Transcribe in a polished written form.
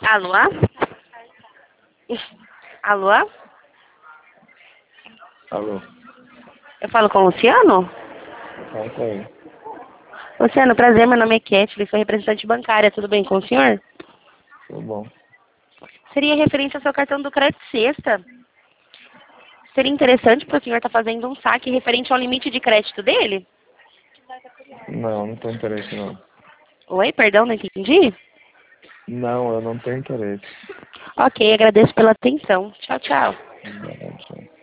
Alô? Alô? Alô? Eu falo com o Luciano? Fala com ele. Luciano, prazer, meu nome é Kathleen, sou representante bancária, tudo bem com o senhor? Tudo bom. Seria referente ao seu cartão do crédito sexta. Seria interessante para o senhor estar fazendo um saque referente ao limite de crédito dele? Não tenho interesse não. Oi, perdão, não entendi? Não, eu não tenho interesse. Ok, agradeço pela atenção. Tchau, tchau. Não, tchau.